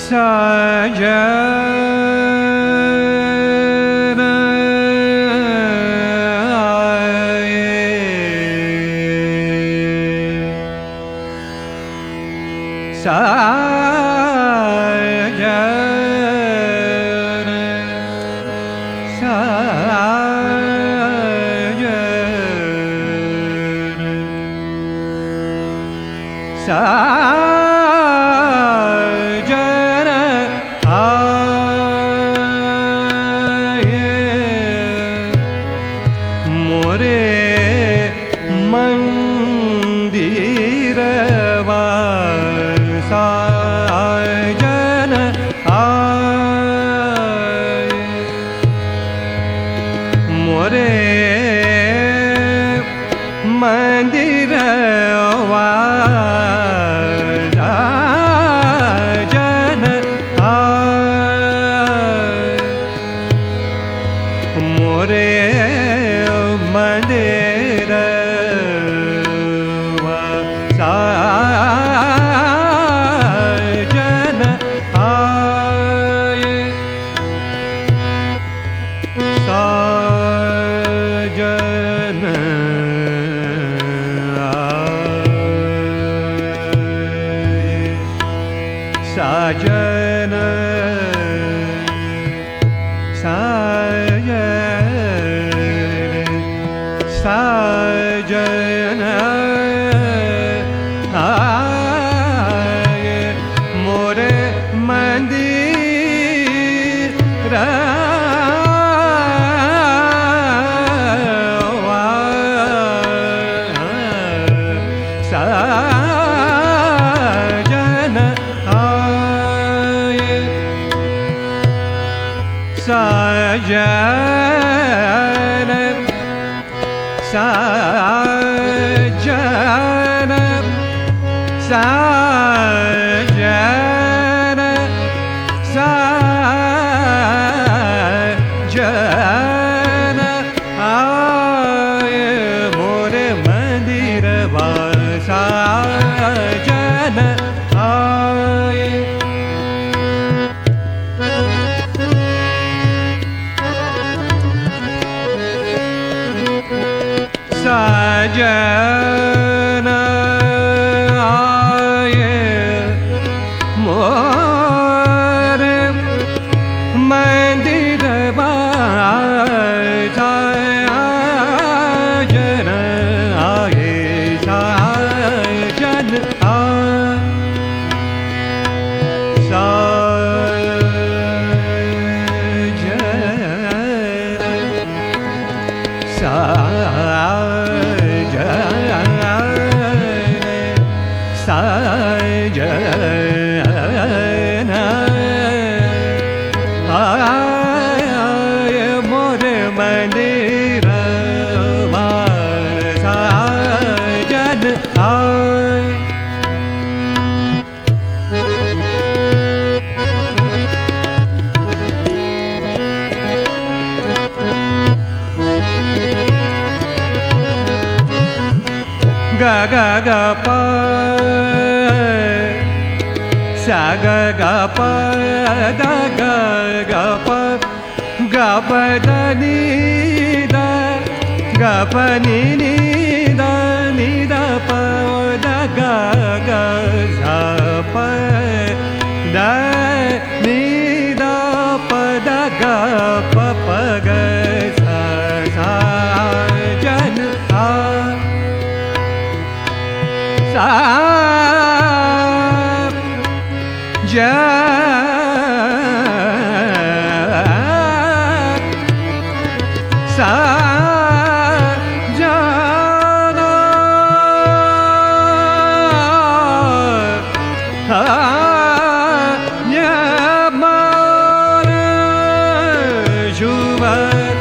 Juva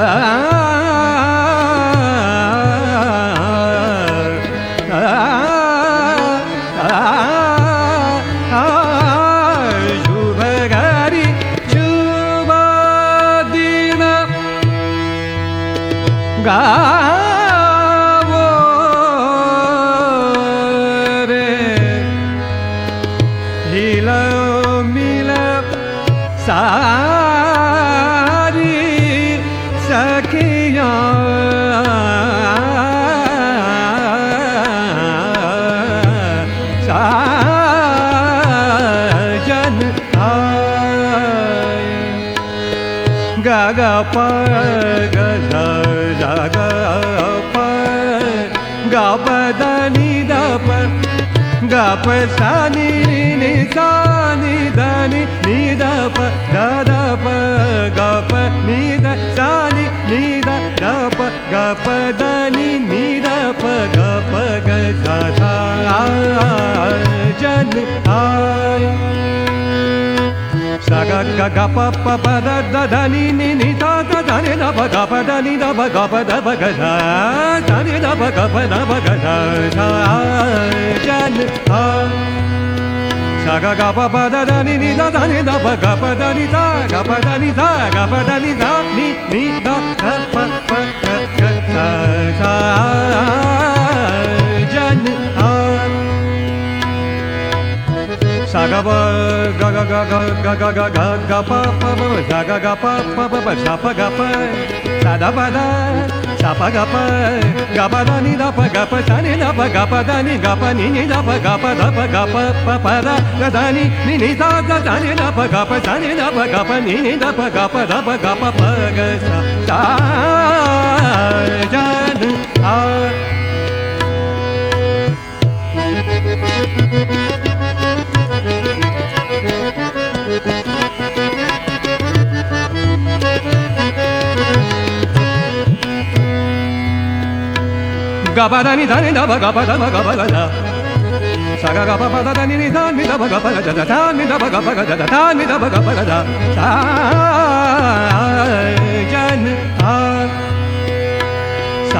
ga pa pa pa da da da ni ni ni da da da ni da ba ga pa da ni da ba ga pa da ba ga da da ni da ba ga pa da ba ga da sa jan ha sa ga pa pa da da ni ni da da ni da ba ga pa da ni da ga pa da ni da ga pa da ni da ni ni da ga pa pa ga ga sa sa jan ha sa ga ba ga ga ga ga ga ga ga ga ga pa pa pa sa ga ga pa pa pa sa pa ga pa sa da pa da sa pa ga pa da ni da pa ga pa sa ni da pa ga pa da ni ga pa ni ni da pa ga pa pa da da ni ni da da ni da pa ga pa sa ni da pa ga pa ni ni da pa ga pa da pa ga pa pa ga sa sa ja ha ga pa da ni da ni da ba ga pa da ba ga pa ga da sa ga ga pa pa da ni ni da ni da ba ga pa ga da da ni da ba ga pa ga da da ni da ba ga pa ga da sa jan ha sa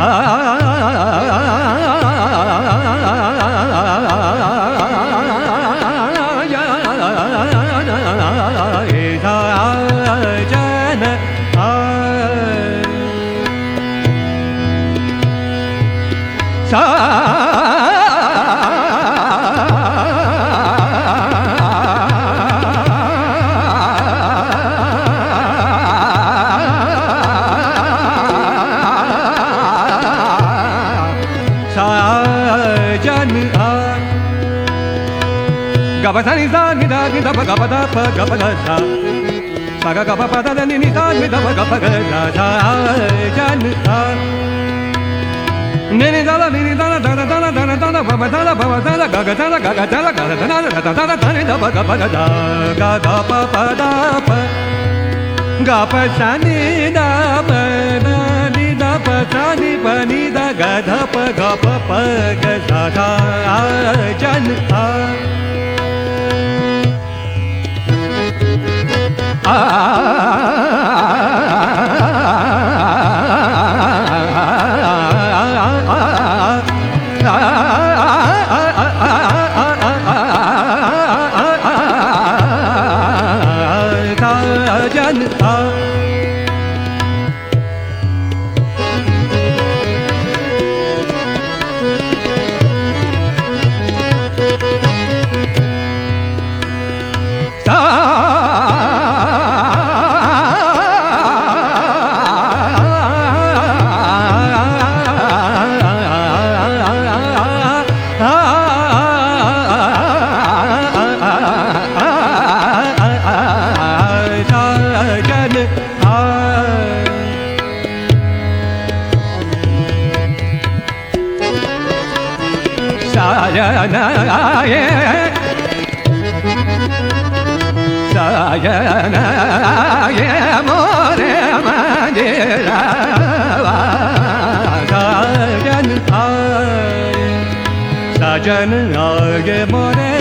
ga pa da ni da ni da pa ga pa da pa ga pa ga sa sa ga pa pa da ni ni da ni da pa ga pa ga da sa ja ni ha ni ni da la ni ni da la da da da da da da pa pa da la pa pa da la ga ga da la ga ga da la ga da da da da ni da pa ga pa ga da ga ga pa pa da pa ga pa sa ni da pa da ni da pa sa ni pa ni da ga da pa ga pa ga sa sa ja ni ha Sajan aage more